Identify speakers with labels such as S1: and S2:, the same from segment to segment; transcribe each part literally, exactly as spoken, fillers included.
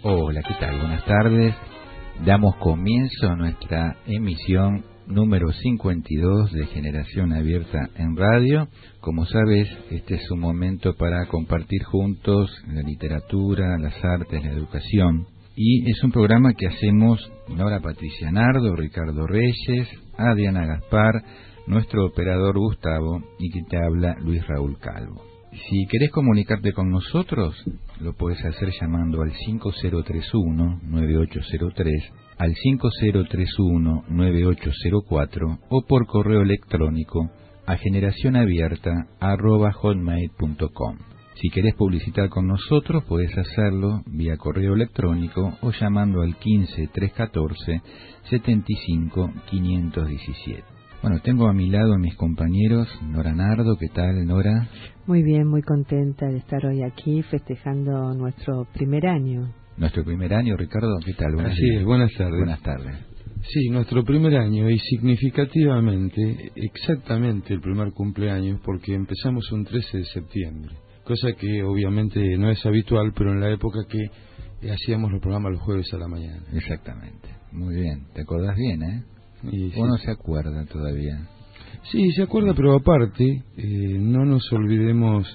S1: Hola, ¿qué tal? Buenas tardes. Damos comienzo a nuestra emisión número cincuenta y dos de Generación Abierta en Radio. Como sabes, este es un momento para compartir juntos la literatura, las artes, la educación. Y es un programa que hacemos Nora Patricia Nardo, Ricardo Reyes, Adriana Gaspar, nuestro operador Gustavo y que te habla Luis Raúl Calvo. Si querés comunicarte con nosotros, lo puedes hacer llamando al cinco cero tres uno, nueve ocho cero tres, al cinco cero tres uno, nueve ocho cero cuatro o por correo electrónico a generacionabierta arroba hotmail punto com. Si querés publicitar con nosotros, podés hacerlo vía correo electrónico o llamando al quince, trescientos catorce, setenta y cinco, quinientos diecisiete. Bueno, tengo a mi lado a mis compañeros, Nora Nardo. ¿Qué tal, Nora?
S2: Muy bien, muy contenta de estar hoy aquí festejando nuestro primer año.
S1: Nuestro primer año, Ricardo, ¿qué tal?
S3: Buenas Así es, buenas tardes.
S1: Buenas tardes.
S3: Sí, nuestro primer año y significativamente, exactamente el primer cumpleaños, porque empezamos un trece de septiembre, cosa que obviamente no es habitual, pero en la época que hacíamos los programas los jueves a la mañana.
S1: Exactamente, muy bien, te acordás bien, ¿eh?
S3: Y
S1: Uno
S3: sí.
S1: se acuerda todavía.
S3: Sí, se acuerda, pero aparte, eh, no nos olvidemos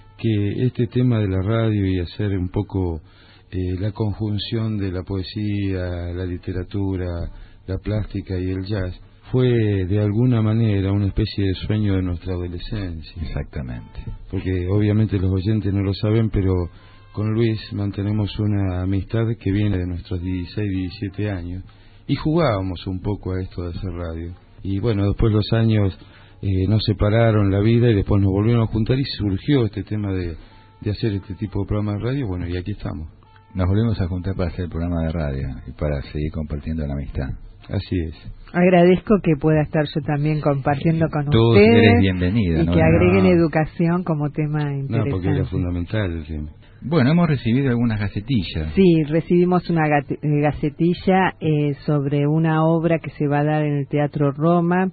S3: que este tema de la radio y hacer un poco eh, la conjunción de la poesía, la literatura, la plástica y el jazz, fue de alguna manera una especie de sueño de nuestra adolescencia.
S1: Exactamente.
S3: Porque obviamente los oyentes no lo saben, pero con Luis mantenemos una amistad que viene de nuestros dieciséis, diecisiete años. Y jugábamos un poco a esto de hacer radio. Y bueno, después los años eh, nos separaron la vida y después nos volvieron a juntar y surgió este tema de, de hacer este tipo de programas de radio. Bueno, y aquí estamos.
S1: Nos volvemos a juntar para hacer el programa de radio y para seguir compartiendo la amistad.
S3: Así es.
S2: Agradezco que pueda estar yo también compartiendo con
S1: Tú
S2: ustedes.
S1: eres bienvenida,
S2: y
S1: ¿no?
S2: que agreguen
S1: no.
S2: educación como tema interesante.
S3: No, porque era fundamental el tema.
S1: Bueno, hemos recibido algunas gacetillas.
S2: Sí, recibimos una gate- gacetilla eh, sobre una obra que se va a dar en el Teatro Roma.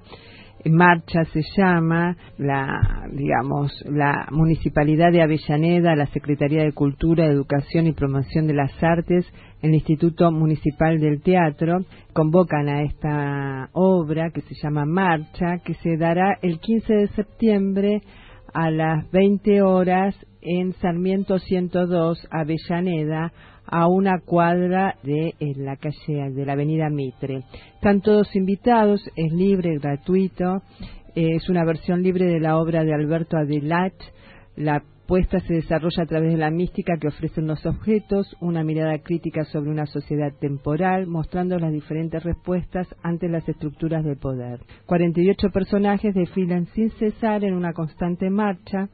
S2: Marcha se llama, la, digamos, la Municipalidad de Avellaneda, la Secretaría de Cultura, Educación y Promoción de las Artes, el Instituto Municipal del Teatro, convocan a esta obra que se llama Marcha, que se dará el quince de septiembre a las veinte horas en Sarmiento ciento dos, Avellaneda, a una cuadra de en la calle de la avenida Mitre. Están todos invitados, es libre, gratuito, eh, es una versión libre de la obra de Alberto Adelat. La puesta se desarrolla a través de la mística que ofrecen los objetos, una mirada crítica sobre una sociedad temporal, mostrando las diferentes respuestas ante las estructuras de poder. cuarenta y ocho personajes desfilan sin cesar en una constante marcha,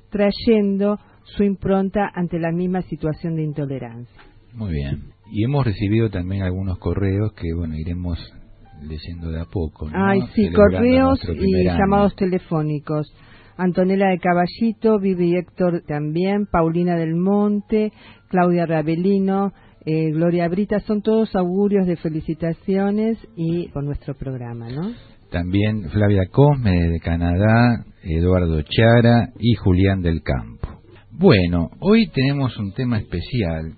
S2: trayendo su impronta ante la misma situación de intolerancia.
S1: Muy bien. Y hemos recibido también algunos correos que, bueno, iremos leyendo de a poco, ¿no?
S2: Ay, sí,
S1: Celebrando
S2: correos
S1: nuestro
S2: y
S1: primer año.
S2: llamados telefónicos. Antonella de Caballito, Vivi Héctor también, Paulina del Monte, Claudia Ravelino, eh, Gloria Brita, son todos augurios de felicitaciones y por nuestro programa, ¿no?
S1: También Flavia Cosme de Canadá, Eduardo Chara y Julián del Campo. Bueno, hoy tenemos un tema especial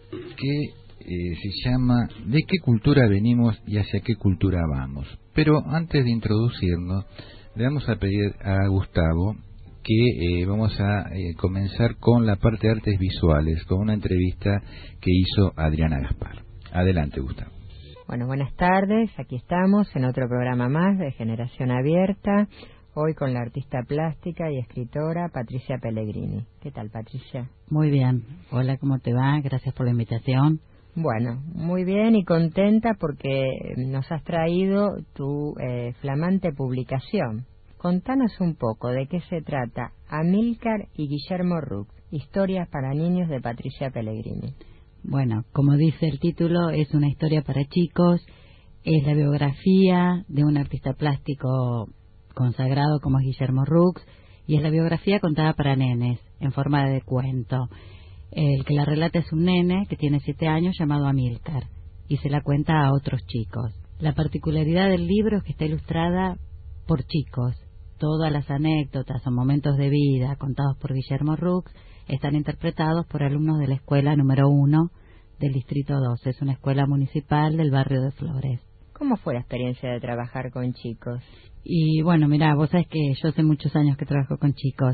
S1: que eh, se llama ¿de qué cultura venimos y hacia qué cultura vamos? Pero antes de introducirnos, le vamos a pedir a Gustavo que eh, vamos a eh, comenzar con la parte de artes visuales, con una entrevista que hizo Adriana Gaspar. Adelante, Gustavo.
S4: Bueno, buenas tardes, aquí estamos en otro programa más de Generación Abierta, hoy con la artista plástica y escritora Patricia Pellegrini. ¿Qué tal, Patricia?
S5: Muy bien. Hola, ¿cómo te va? Gracias por la invitación.
S4: Bueno, muy bien y contenta porque nos has traído tu eh, flamante publicación. Contanos un poco de qué se trata Amílcar y Guillermo Rux, historias para niños de Patricia Pellegrini.
S5: Bueno, como dice el título, es una historia para chicos, es la biografía de un artista plástico consagrado como es Guillermo Rux, y es la biografía contada para nenes, en forma de cuento. El que la relata es un nene que tiene siete años llamado Amílcar, y se la cuenta a otros chicos. La particularidad del libro es que está ilustrada por chicos. Todas las anécdotas o momentos de vida contados por Guillermo Rux están interpretados por alumnos de la escuela número uno del Distrito doce. Es una escuela municipal del barrio de Flores.
S4: ¿Cómo fue la experiencia de trabajar con chicos?
S5: Y bueno, mirá, vos sabés que yo hace muchos años que trabajo con chicos.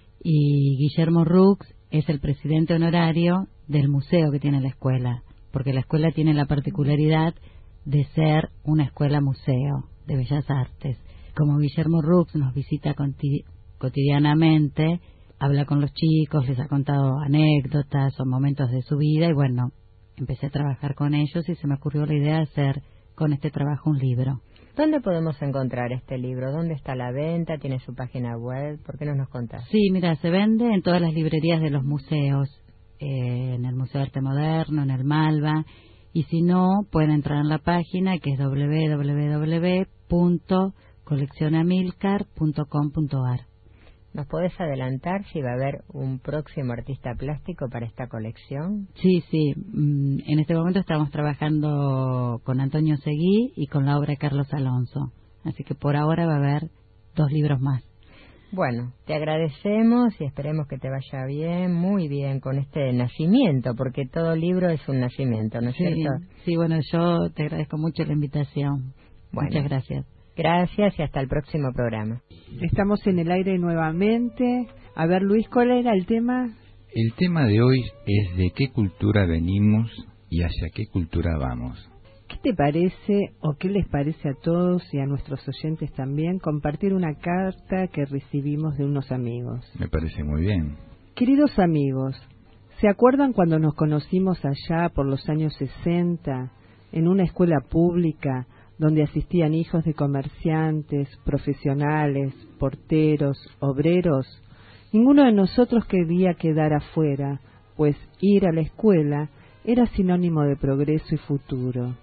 S5: Y Guillermo Rux es el presidente honorario del museo que tiene la escuela. Porque la escuela tiene la particularidad de ser una escuela museo de Bellas Artes. Como Guillermo Rux nos visita conti- cotidianamente, habla con los chicos, les ha contado anécdotas o momentos de su vida, y bueno, empecé a trabajar con ellos y se me ocurrió la idea de hacer con este trabajo un libro.
S4: ¿Dónde podemos encontrar este libro? ¿Dónde está la venta? ¿Tiene su página web? ¿Por qué no nos contás?
S5: Sí, mira, se vende en todas las librerías de los museos, eh, en el Museo de Arte Moderno, en el Malva, y si no, pueden entrar en la página que es doble u doble u doble u punto colección amilcar punto com punto a r.
S4: ¿Nos podés adelantar si va a haber un próximo artista plástico para esta colección?
S5: Sí, sí. En este momento estamos trabajando con Antonio Seguí y con la obra de Carlos Alonso. Así que por ahora va a haber dos libros más.
S4: Bueno, te agradecemos y esperemos que te vaya bien, muy bien, con este nacimiento, porque todo libro es un nacimiento, ¿no es
S5: sí,
S4: cierto?
S5: Sí, bueno, yo te agradezco mucho la invitación.
S4: Bueno,
S5: muchas gracias.
S4: Gracias y hasta el próximo programa.
S2: Estamos en el aire nuevamente. A ver, Luis, ¿cuál era el tema?
S1: El tema de hoy es de qué cultura venimos y hacia qué cultura vamos.
S2: ¿Qué te parece o qué les parece a todos y a nuestros oyentes también compartir una carta que recibimos de unos amigos?
S1: Me parece muy bien.
S2: Queridos amigos, ¿se acuerdan cuando nos conocimos allá por los años sesenta en una escuela pública donde asistían hijos de comerciantes, profesionales, porteros, obreros? Ninguno de nosotros quería quedar afuera, pues ir a la escuela era sinónimo de progreso y futuro.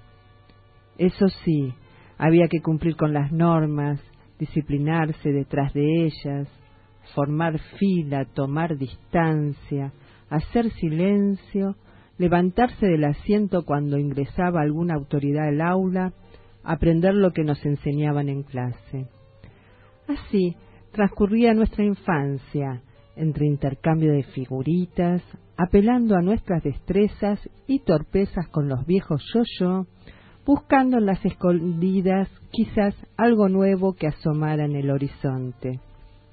S2: Eso sí, había que cumplir con las normas, disciplinarse detrás de ellas, formar fila, tomar distancia, hacer silencio, levantarse del asiento cuando ingresaba alguna autoridad al aula, aprender lo que nos enseñaban en clase. Así transcurría nuestra infancia, entre intercambio de figuritas, apelando a nuestras destrezas y torpezas con los viejos yo-yo, buscando en las escondidas quizás algo nuevo que asomara en el horizonte.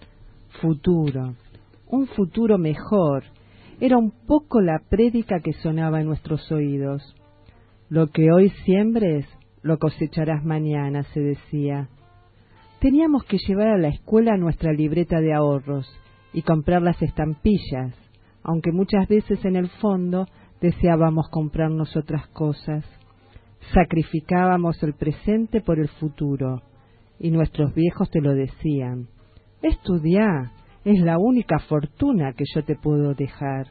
S2: Futuro, un futuro mejor, era un poco la prédica que sonaba en nuestros oídos. Lo que hoy siembres, lo cosecharás mañana, se decía. Teníamos que llevar a la escuela nuestra libreta de ahorros y comprar las estampillas, aunque muchas veces en el fondo deseábamos comprarnos otras cosas. Sacrificábamos el presente por el futuro, y nuestros viejos te lo decían. Estudiá, es la única fortuna que yo te puedo dejar.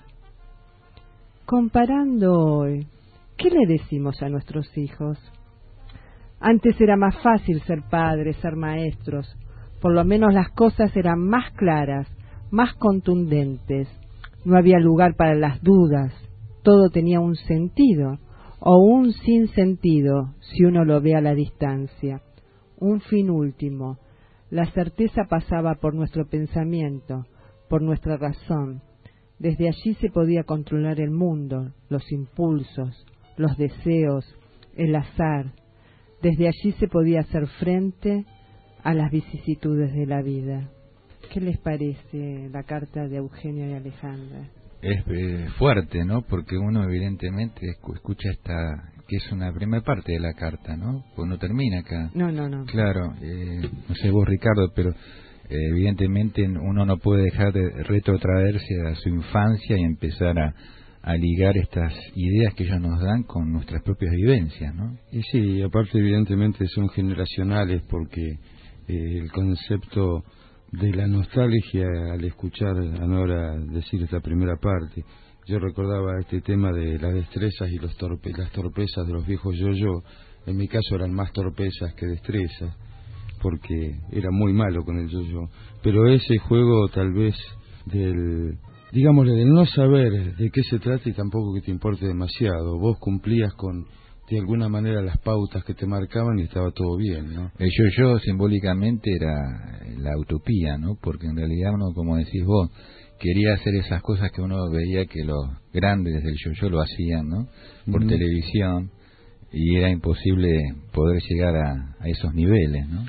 S2: Comparando hoy, ¿qué le decimos a nuestros hijos? Antes era más fácil ser padres, ser maestros. Por lo menos las cosas eran más claras, más contundentes. No había lugar para las dudas. Todo tenía un sentido o un sinsentido si uno lo ve a la distancia. Un fin último. La certeza pasaba por nuestro pensamiento, por nuestra razón. Desde allí se podía controlar el mundo, los impulsos, los deseos, el azar. Desde allí se podía hacer frente a las vicisitudes de la vida. ¿Qué les parece la carta de Eugenio y Alejandra?
S1: Es eh, fuerte, ¿no? Porque uno evidentemente escucha esta, que es una primera parte de la carta, ¿no? Pues no termina acá.
S2: No, no, no.
S1: Claro, eh, no sé vos, Ricardo, pero eh, evidentemente uno no puede dejar de retrotraerse a su infancia y empezar a, a ligar estas ideas que ellos nos dan con nuestras propias vivencias, ¿no?
S3: Y sí, aparte evidentemente son generacionales porque eh, el concepto de la nostalgia al escuchar a Nora decir esta primera parte, yo recordaba este tema de las destrezas y los torpe, las torpezas de los viejos yo-yo. En mi caso eran más torpezas que destrezas porque era muy malo con el yo-yo, pero ese juego tal vez del, digámosle, del no saber de qué se trata y tampoco que te importe demasiado, vos cumplías con de alguna manera las pautas que te marcaban y estaba todo bien, ¿no?
S1: El yo-yo simbólicamente era la utopía, ¿no? Porque en realidad uno, como decís vos, quería hacer esas cosas que uno veía que los grandes del yo-yo lo hacían, ¿no? Por uh-huh. televisión, y era imposible poder llegar a, a esos niveles, ¿no?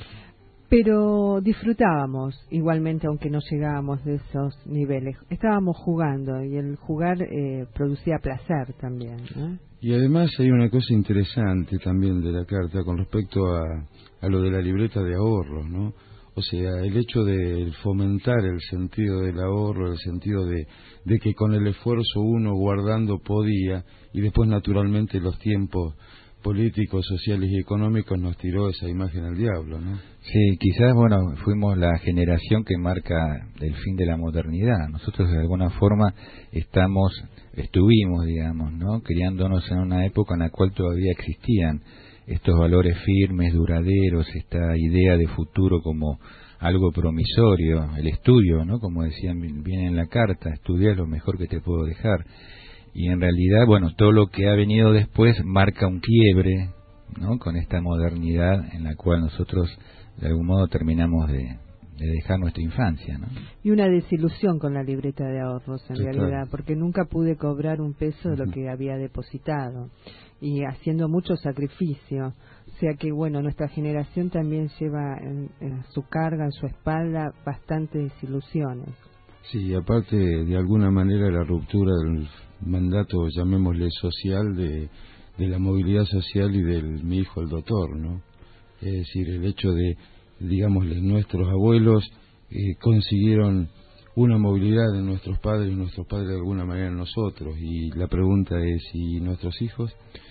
S2: Pero disfrutábamos igualmente, aunque no llegábamos de esos niveles. Estábamos jugando, y el jugar eh, producía placer también, ¿no?
S3: Y además hay una cosa interesante también de la carta con respecto a, a lo de la libreta de ahorros, ¿no? O sea, el hecho de fomentar el sentido del ahorro, el sentido de, de que con el esfuerzo uno guardando podía, y después naturalmente los tiempos políticos, sociales y económicos nos tiró esa imagen al diablo, ¿no?
S1: Sí, quizás, bueno, fuimos la generación que marca el fin de la modernidad. Nosotros de alguna forma estamos, estuvimos, digamos, ¿no? Criándonos en una época en la cual todavía existían estos valores firmes, duraderos, esta idea de futuro como algo promisorio, el estudio, ¿no? Como decían bien en la carta, estudiar es lo mejor que te puedo dejar. Y en realidad, bueno, todo lo que ha venido después marca un quiebre, ¿no? Con esta modernidad en la cual nosotros de algún modo terminamos de, de dejar nuestra infancia, ¿no?
S2: Y una desilusión con la libreta de ahorros en
S3: Total.
S2: realidad, porque nunca pude cobrar un peso de lo que había depositado, y haciendo mucho sacrificio. O sea que, bueno, nuestra generación también lleva en, en su carga, en su espalda, bastantes desilusiones.
S3: Sí, aparte de alguna manera la ruptura del mandato, llamémosle social, de, de la movilidad social y del mi hijo el doctor, ¿no? Es decir, el hecho de, digámosle, nuestros abuelos eh, consiguieron una movilidad de nuestros padres y nuestros padres de alguna manera nosotros, y la pregunta es, ¿y nuestros hijos?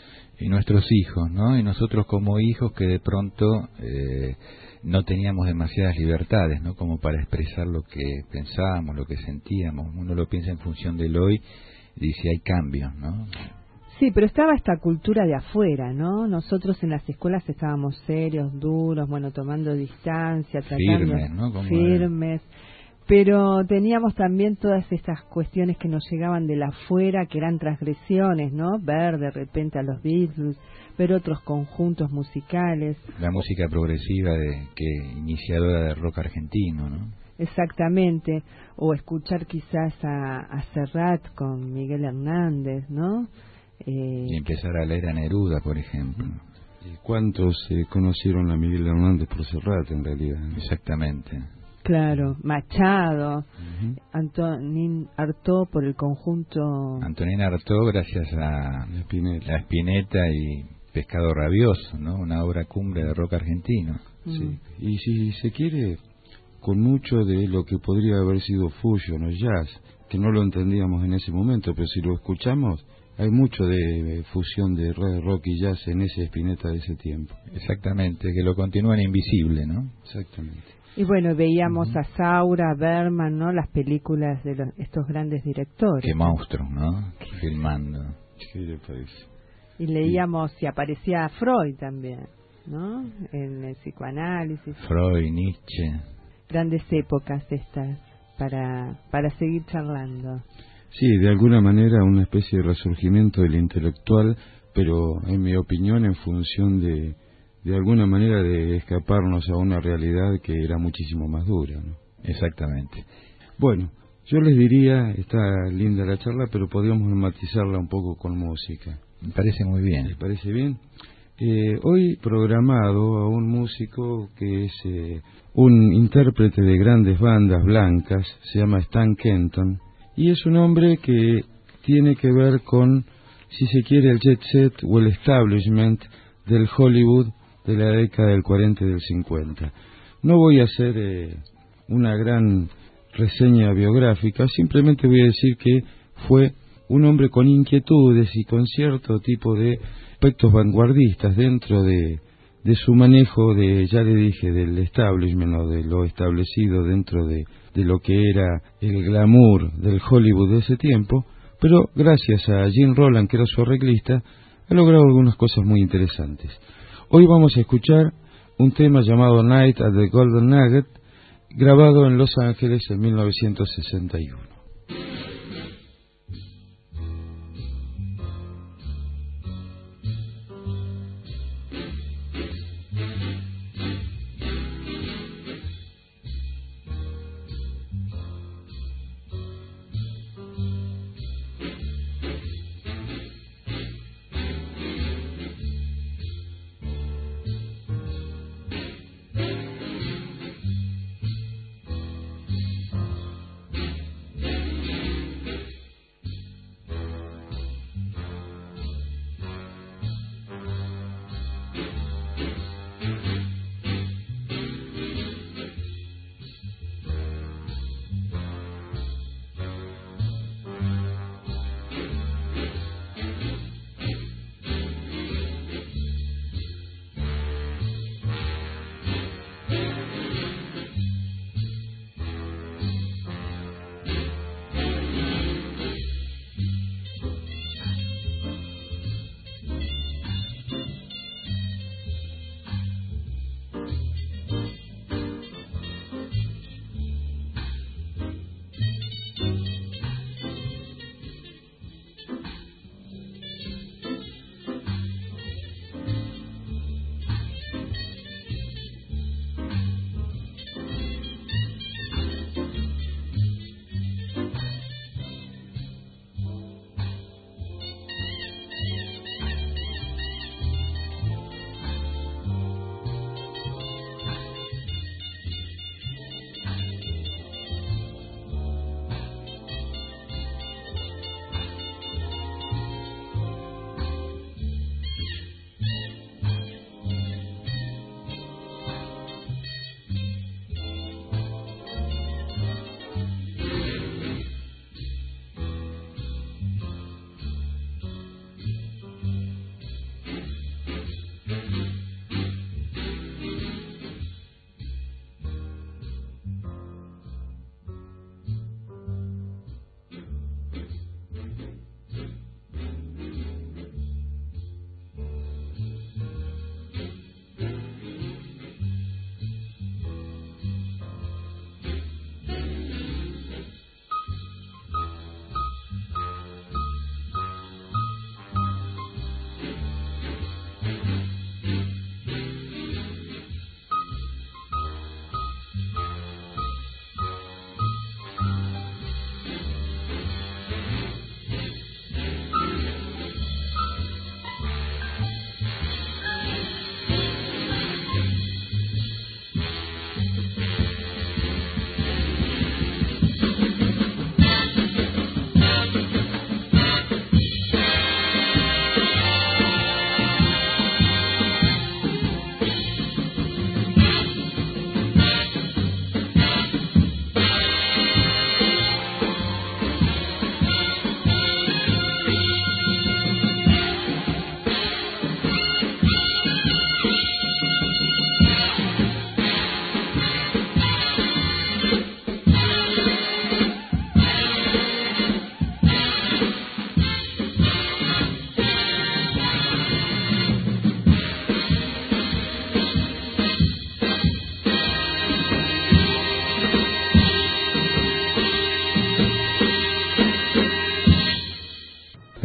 S1: Y nuestros hijos, ¿no? Y nosotros como hijos que de pronto eh, no teníamos demasiadas libertades, ¿no? Como para expresar lo que pensábamos, lo que sentíamos. Uno lo piensa en función del hoy y dice, hay cambios, ¿no?
S2: Sí, pero estaba esta cultura de afuera, ¿no? Nosotros en las escuelas estábamos serios, duros, bueno, tomando distancia, tratando
S1: firmes, ¿no? Como
S2: firmes. Pero teníamos también todas estas cuestiones que nos llegaban de la afuera, que eran transgresiones, ¿no? Ver de repente a los Beatles, ver otros conjuntos musicales.
S1: La música progresiva de, que iniciadora del rock argentino, ¿no?
S2: Exactamente. O escuchar quizás a, a Serrat con Miguel Hernández, ¿no?
S1: Eh, y empezar a leer a Neruda, por ejemplo.
S3: ¿Y cuántos eh, conocieron a Miguel Hernández por Serrat, en realidad?
S1: Exactamente.
S2: Claro, Machado, uh-huh. Antonín Artaud por el conjunto...
S1: Antonín Artaud gracias a
S3: La Spinetta.
S1: La Spinetta y Pescado Rabioso, ¿no? Una obra cumbre de rock argentino.
S2: Mm.
S3: Sí. Y si se quiere, con mucho de lo que podría haber sido fusion o jazz, que no lo entendíamos en ese momento, pero si lo escuchamos, hay mucho de fusión de rock y jazz en ese Spinetta de ese tiempo.
S1: Exactamente, que lo continúan invisible, ¿no?
S3: Exactamente.
S2: Y bueno, veíamos uh-huh. a Saura, a Berman, ¿no? Las películas de los, estos grandes directores.
S1: Qué monstruos, ¿no? Filmando.
S3: ¿Qué le parece?
S2: Y leíamos, sí. Y aparecía Freud también, ¿no? En el psicoanálisis.
S1: Freud, Nietzsche.
S2: Grandes épocas estas para, para seguir charlando.
S3: Sí, de alguna manera una especie de resurgimiento del intelectual, pero en mi opinión en función de... de alguna manera de escaparnos a una realidad que era muchísimo más dura, ¿no?
S1: Exactamente.
S3: Bueno, yo les diría, está linda la charla, pero podríamos matizarla un poco con música.
S1: Me parece muy bien.
S3: ¿Les parece bien? Eh, hoy programado a un músico que es eh, un intérprete de grandes bandas blancas, se llama Stan Kenton, y es un hombre que tiene que ver con, si se quiere, el jet set o el establishment del Hollywood de la década del cuarenta y del cincuenta. No voy a hacer eh, una gran reseña biográfica, simplemente voy a decir que fue un hombre con inquietudes y con cierto tipo de aspectos vanguardistas dentro de, de su manejo de, ya le dije, del establishment o de lo establecido dentro de, de lo que era el glamour del Hollywood de ese tiempo, pero gracias a Gene Roland, que era su arreglista, ha logrado algunas cosas muy interesantes. Hoy vamos a escuchar un tema llamado Night at the Golden Nugget, grabado en Los Ángeles en mil novecientos sesenta y uno.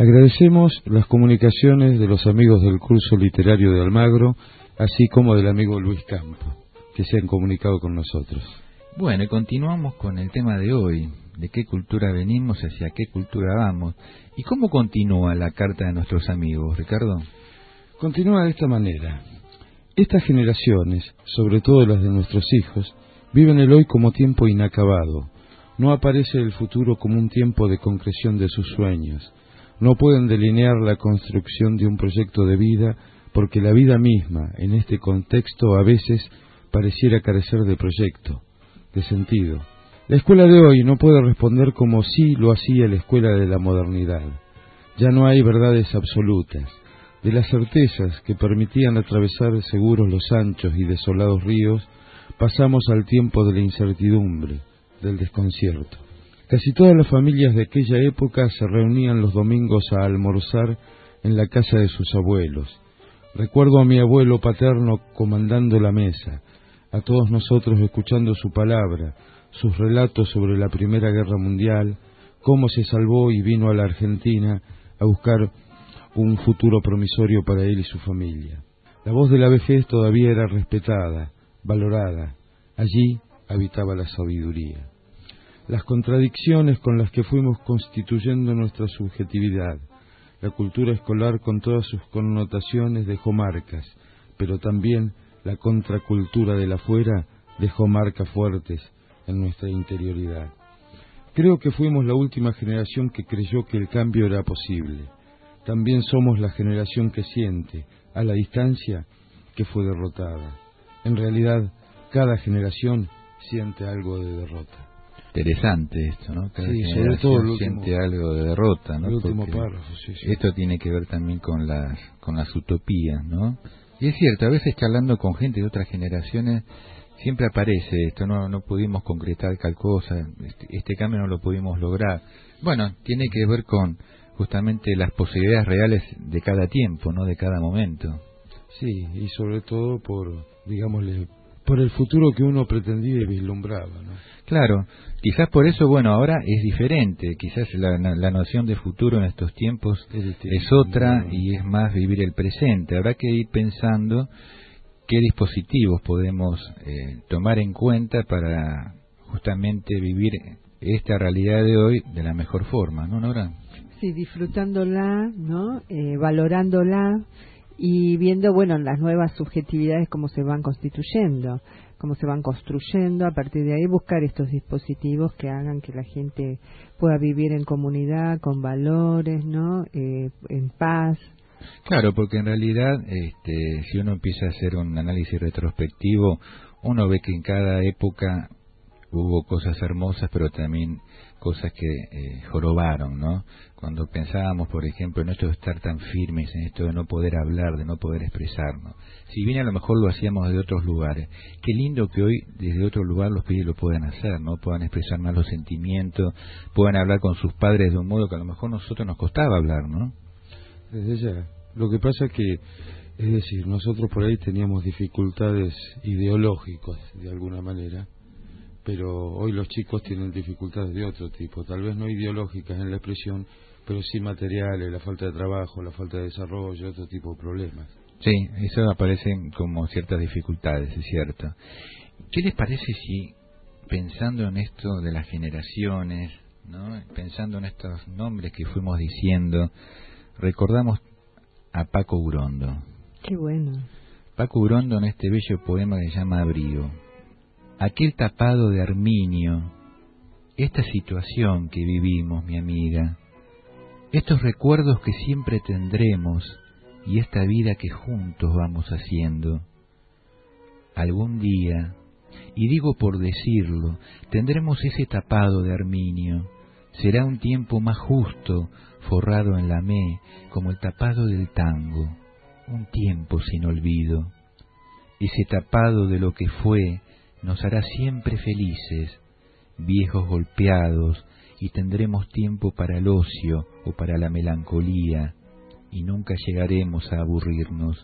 S3: Agradecemos las comunicaciones de los amigos del curso literario de Almagro, así como del amigo Luis Campo, que se han comunicado con nosotros.
S1: Bueno, y continuamos con el tema de hoy, de qué cultura venimos, hacia qué cultura vamos, y cómo continúa la carta de nuestros amigos, Ricardo.
S3: Continúa de esta manera. Estas generaciones, sobre todo las de nuestros hijos, viven el hoy como tiempo inacabado. No aparece el futuro como un tiempo de concreción de sus sueños. No pueden delinear la construcción de un proyecto de vida, porque la vida misma, en este contexto, a veces pareciera carecer de proyecto, de sentido. La escuela de hoy no puede responder como sí lo hacía la escuela de la modernidad. Ya no hay verdades absolutas. De las certezas que permitían atravesar seguros los anchos y desolados ríos, pasamos al tiempo de la incertidumbre, del desconcierto. Casi todas las familias de aquella época se reunían los domingos a almorzar en la casa de sus abuelos. Recuerdo a mi abuelo paterno comandando la mesa, a todos nosotros escuchando su palabra, sus relatos sobre la Primera Guerra Mundial, cómo se salvó y vino a la Argentina a buscar un futuro promisorio para él y su familia. La voz de la vejez todavía era respetada, valorada. Allí habitaba la sabiduría. Las contradicciones con las que fuimos constituyendo nuestra subjetividad. La cultura escolar con todas sus connotaciones dejó marcas, pero también la contracultura del afuera dejó marcas fuertes en nuestra interioridad. Creo que fuimos la última generación que creyó que el cambio era posible. También somos la generación que siente, a la distancia, que fue derrotada. En realidad, cada generación siente algo de derrota.
S1: Interesante esto, ¿no? Cada
S3: sí, sobre todo el último,
S1: siente algo de derrota, ¿no?
S3: El último
S1: Porque
S3: párrafo, sí, sí.
S1: Esto tiene que ver también con las con las utopías, ¿no? Y es cierto, a veces charlando con gente de otras generaciones siempre aparece esto, no no pudimos concretar tal cosa, este, este cambio no lo pudimos lograr. Bueno, tiene que ver con justamente las posibilidades reales de cada tiempo, ¿no? De cada momento.
S3: Sí, y sobre todo por, digámosle, por el futuro que uno pretendía y vislumbraba, ¿no?
S1: Claro, quizás por eso, bueno, ahora es diferente, quizás la, la, la noción de futuro en estos tiempos es, es otra y es más vivir el presente. Habrá que ir pensando qué dispositivos podemos eh, tomar en cuenta para justamente vivir esta realidad de hoy de la mejor forma, ¿no, Nora?
S2: Sí, disfrutándola, ¿no? Eh, valorándola y viendo, bueno, las nuevas subjetividades cómo se van constituyendo, cómo se van construyendo, a partir de ahí buscar estos dispositivos que hagan que la gente pueda vivir en comunidad, con valores, ¿no? Eh, en paz.
S1: Claro, porque en realidad, este, si uno empieza a hacer un análisis retrospectivo, uno ve que en cada época hubo cosas hermosas, pero también cosas que eh, jorobaron, ¿no? Cuando pensábamos, por ejemplo, en esto de estar tan firmes, en esto de no poder hablar, de no poder expresarnos. Si bien a lo mejor lo hacíamos de otros lugares, qué lindo que hoy desde otro lugar los pibes lo puedan hacer, ¿no? Puedan expresar más los sentimientos, puedan hablar con sus padres de un modo que a lo mejor a nosotros nos costaba hablar, ¿no?
S3: Desde ya. Lo que pasa es que, es decir, nosotros por ahí teníamos dificultades ideológicas, de alguna manera, pero hoy los chicos tienen dificultades de otro tipo, tal vez no ideológicas en la expresión, pero sí materiales, la falta de trabajo, la falta de desarrollo, otro tipo de problemas.
S1: Sí, eso aparecen como ciertas dificultades, es cierto. ¿Qué les parece si, pensando en esto de las generaciones, ¿no? Pensando en estos nombres que fuimos diciendo, recordamos a Paco Urondo?
S2: Qué bueno.
S1: Paco Urondo en este bello poema que se llama Abrigo. Aquel tapado de arminio, esta situación que vivimos, mi amiga, estos recuerdos que siempre tendremos y esta vida que juntos vamos haciendo. Algún día, y digo por decirlo, tendremos ese tapado de arminio, será un tiempo más justo, forrado en la me, como el tapado del tango, un tiempo sin olvido. Ese tapado de lo que fue nos hará siempre felices, viejos golpeados, y tendremos tiempo para el ocio o para la melancolía, y nunca llegaremos a aburrirnos.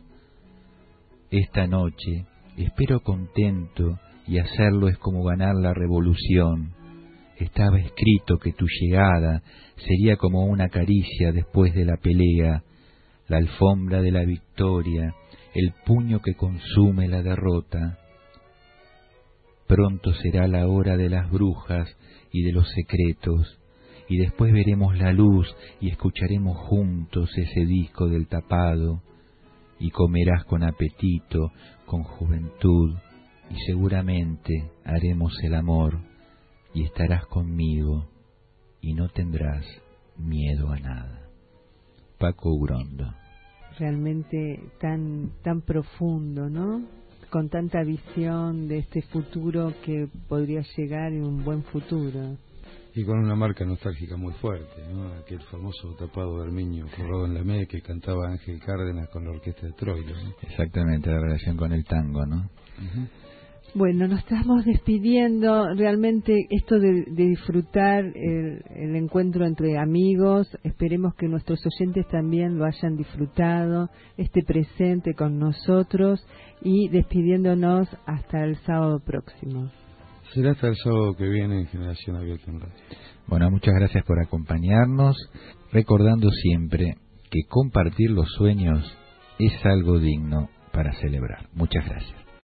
S1: Esta noche espero contento, y hacerlo es como ganar la revolución. Estaba escrito que tu llegada sería como una caricia después de la pelea, la alfombra de la victoria, el puño que consume la derrota. Pronto será la hora de las brujas y de los secretos, y después veremos la luz y escucharemos juntos ese disco del tapado, y comerás con apetito, con juventud, y seguramente haremos el amor, y estarás conmigo, y no tendrás miedo a nada. Paco Urondo.
S2: Realmente tan, tan profundo, ¿no? Con tanta visión de este futuro que podría llegar en un buen futuro.
S3: Y con una marca nostálgica muy fuerte, ¿no? Aquel famoso tapado de Arminio forrado en la media que cantaba Ángel Cárdenas con la orquesta de Troilo, ¿no?
S1: Exactamente, la relación con el tango, ¿no?
S3: Uh-huh.
S2: Bueno, nos estamos despidiendo. Realmente esto de, de disfrutar el, el encuentro entre amigos, esperemos que nuestros oyentes también lo hayan disfrutado, este presente con nosotros, y despidiéndonos hasta el sábado próximo.
S3: Será hasta el sábado que viene en Generación Abierta en Radio.
S1: Bueno, muchas gracias por acompañarnos, recordando siempre que compartir los sueños es algo digno para celebrar. Muchas gracias.